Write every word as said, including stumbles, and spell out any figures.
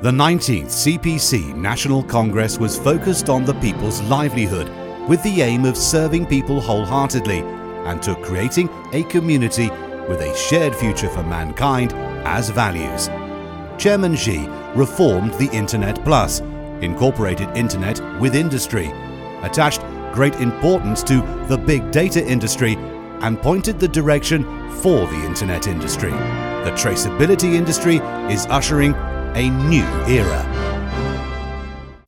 The nineteenth C P C National Congress was focused on the people's livelihood with the aim of serving people wholeheartedly and to creating a community with a shared future for mankind as values. Chairman Xi reformed the Internet Plus, incorporated Internet with industry, attached great importance to the big data industry and pointed the direction for the Internet industry. The traceability industry is ushering a new era.